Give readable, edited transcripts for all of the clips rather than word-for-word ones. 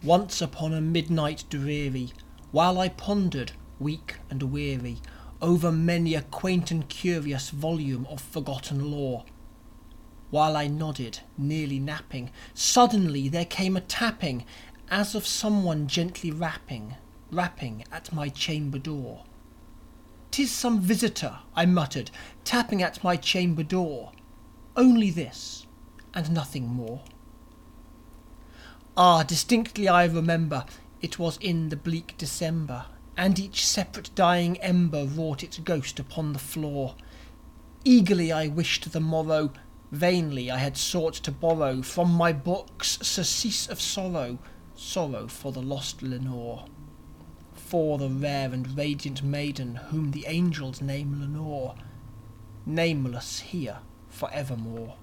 Once upon a midnight dreary, while I pondered, weak and weary, over many a quaint and curious volume of forgotten lore, while I nodded, nearly napping, suddenly there came a tapping, as of someone gently rapping at my chamber door. "'Tis some visitor," I muttered, "tapping at my chamber door. Only this, and nothing more." Ah, distinctly I remember, it was in the bleak December, and each separate dying ember wrought its ghost upon the floor. Eagerly I wished the morrow, vainly I had sought to borrow from my books surcease of sorrow, sorrow for the lost Lenore, for the rare and radiant maiden whom the angels name Lenore, nameless here for evermore.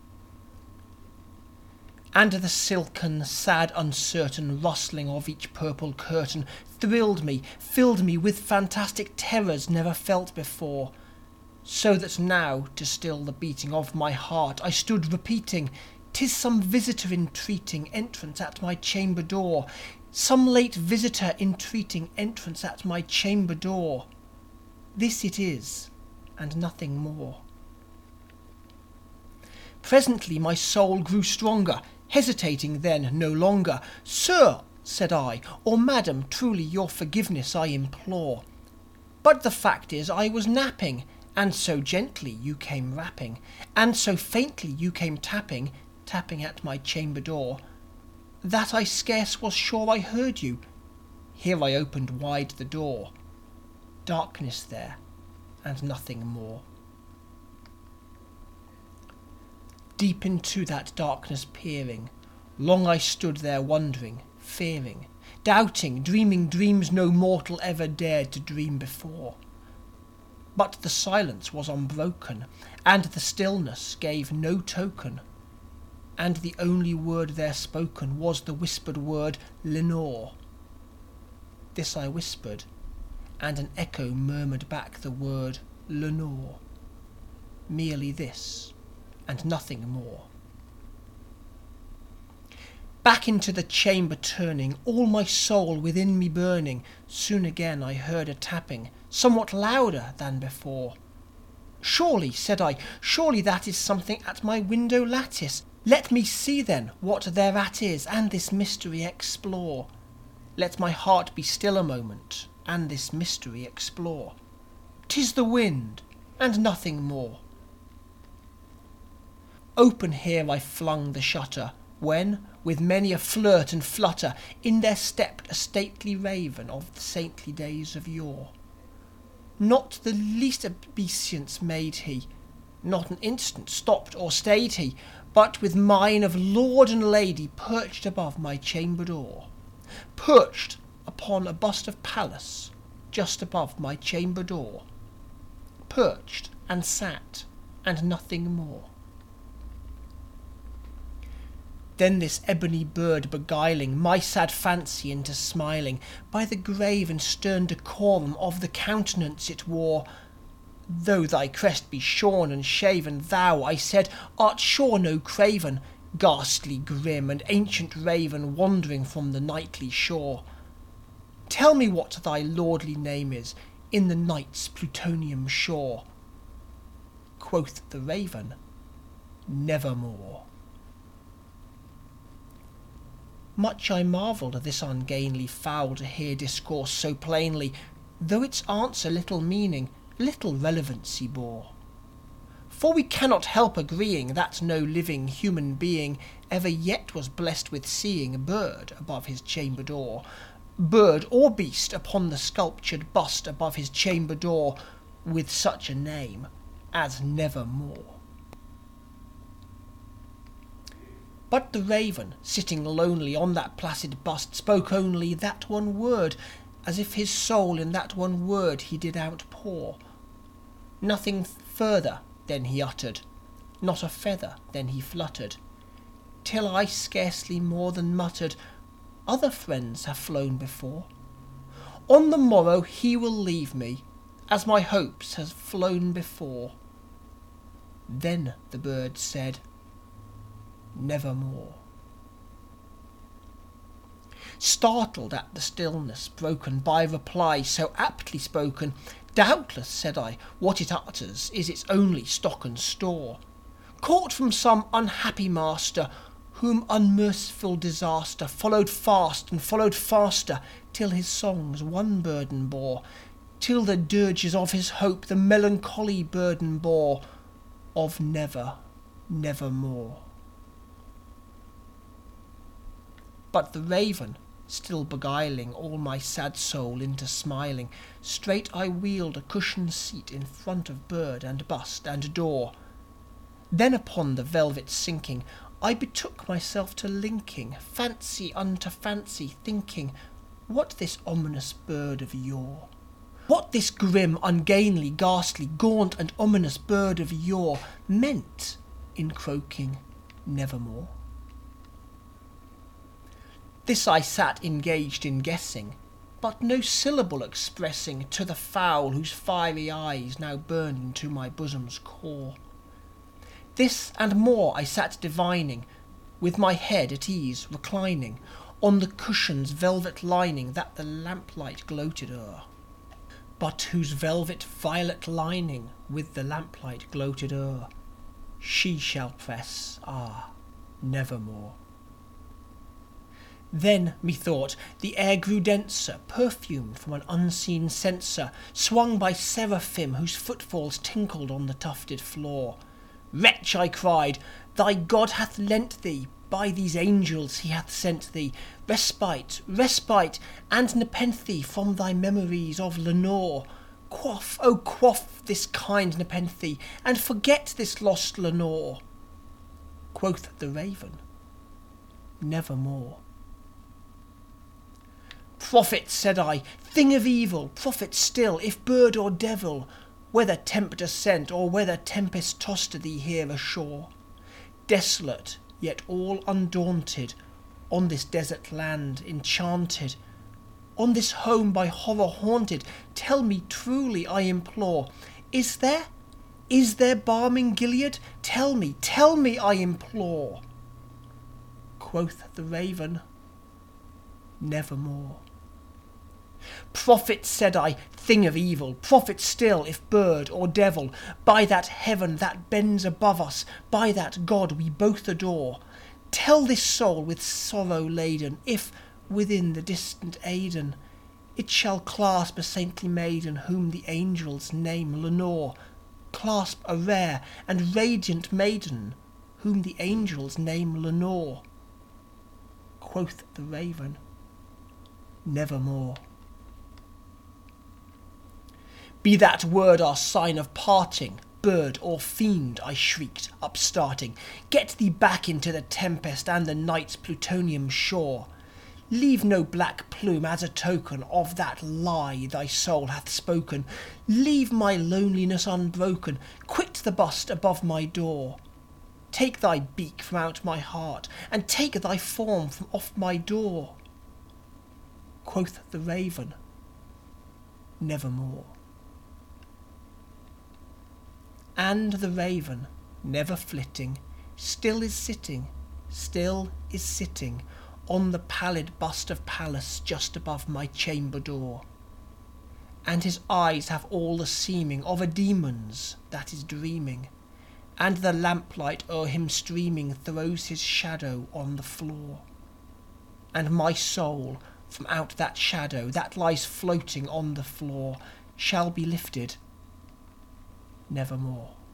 And the silken, sad, uncertain rustling of each purple curtain thrilled me, filled me with fantastic terrors never felt before, so that now, to still the beating of my heart, I stood repeating, "'Tis some visitor entreating entrance at my chamber door, some late visitor entreating entrance at my chamber door. This it is, and nothing more." Presently my soul grew stronger, hesitating then no longer. "Sir," said I, "or Madam, truly your forgiveness I implore. But the fact is I was napping, and so gently you came rapping, and so faintly you came tapping at my chamber door, that I scarce was sure I heard you. Here I opened wide the door. Darkness there, and nothing more." Deep into that darkness peering, long I stood there wondering, fearing, doubting, dreaming dreams no mortal ever dared to dream before. But the silence was unbroken, and the stillness gave no token, and the only word there spoken was the whispered word "Lenore." This I whispered, and an echo murmured back the word "Lenore." Merely this, and nothing more. Back into the chamber turning, all my soul within me burning, soon again I heard a tapping, somewhat louder than before. "Surely," said I, "surely that is something at my window lattice. Let me see then what thereat is, and this mystery explore. Let my heart be still a moment, and this mystery explore. 'Tis the wind, and nothing more." Open here I flung the shutter, when, with many a flirt and flutter, in there stepped a stately raven of the saintly days of yore. Not the least obeisance made he, not an instant stopped or stayed he, but with mien of lord and lady perched above my chamber door, perched upon a bust of Pallas just above my chamber door, perched and sat, and nothing more. Then this ebony bird beguiling my sad fancy into smiling, by the grave and stern decorum of the countenance it wore, "Though thy crest be shorn and shaven, thou," I said, "art sure no craven, ghastly, grim, and ancient raven wandering from the nightly shore. Tell me what thy lordly name is in the night's Plutonian shore." Quoth the raven, "Nevermore." Much I marvelled this ungainly fowl to hear discourse so plainly, though its answer little meaning, little relevancy bore. For we cannot help agreeing that no living human being ever yet was blessed with seeing a bird above his chamber door, bird or beast upon the sculptured bust above his chamber door, with such a name as Nevermore. But the raven, sitting lonely on that placid bust, spoke only that one word, as if his soul in that one word he did outpour. Nothing further then he uttered, not a feather then he fluttered, till I scarcely more than muttered, "Other friends have flown before. On the morrow he will leave me, as my hopes have flown before." Then the bird said, "Nevermore." startled at the stillness broken by reply so aptly spoken. "Doubtless," said I, "what it utters is its only stock and store, caught from some unhappy master, whom unmerciful disaster followed fast and followed faster, till his songs one burden bore, till the dirges of his hope the melancholy burden bore of never, nevermore." But the raven, still beguiling all my sad soul into smiling, straight I wheeled a cushioned seat in front of bird and bust and door. Then upon the velvet sinking, I betook myself to linking fancy unto fancy, thinking what this ominous bird of yore, what this grim, ungainly, ghastly, gaunt and ominous bird of yore meant in croaking nevermore. This I sat engaged in guessing, but no syllable expressing to the fowl whose fiery eyes now burned into my bosom's core. This and more I sat divining, with my head at ease reclining on the cushion's velvet lining that the lamplight gloated o'er, but whose velvet violet lining with the lamplight gloated o'er she shall press, nevermore. Then, methought, the air grew denser, perfumed from an unseen censer, swung by seraphim whose footfalls tinkled on the tufted floor. "Wretch," I cried, "thy God hath lent thee, by these angels he hath sent thee, respite, respite, and nepenthe from thy memories of Lenore. Quaff, oh quaff this kind nepenthe, and forget this lost Lenore." Quoth the raven, "Nevermore." "Prophet," said I, "thing of evil, prophet still, if bird or devil, whether tempter sent or whether tempest tossed thee here ashore, desolate yet all undaunted, on this desert land enchanted, on this home by horror haunted, tell me truly, I implore, is there balm in Gilead? Tell me, I implore." Quoth the raven, "Nevermore." "Prophet," said I, "thing of evil, prophet still, if bird or devil, by that heaven that bends above us, by that God we both adore, tell this soul with sorrow laden, if, within the distant Aidenn, it shall clasp a saintly maiden whom the angels name Lenore, clasp a rare and radiant maiden whom the angels name Lenore." Quoth the raven, "Nevermore." "Be that word our sign of parting, bird or fiend," I shrieked, upstarting, "get thee back into the tempest and the night's plutonian shore. Leave no black plume as a token of that lie thy soul hath spoken. Leave my loneliness unbroken. Quit the bust above my door. Take thy beak from out my heart, and take thy form from off my door." Quoth the raven, "Nevermore." And the raven, never flitting, still is sitting on the pallid bust of Pallas just above my chamber door. And his eyes have all the seeming of a demon's that is dreaming, and the lamplight o'er him streaming throws his shadow on the floor. And my soul from out that shadow that lies floating on the floor shall be lifted nevermore.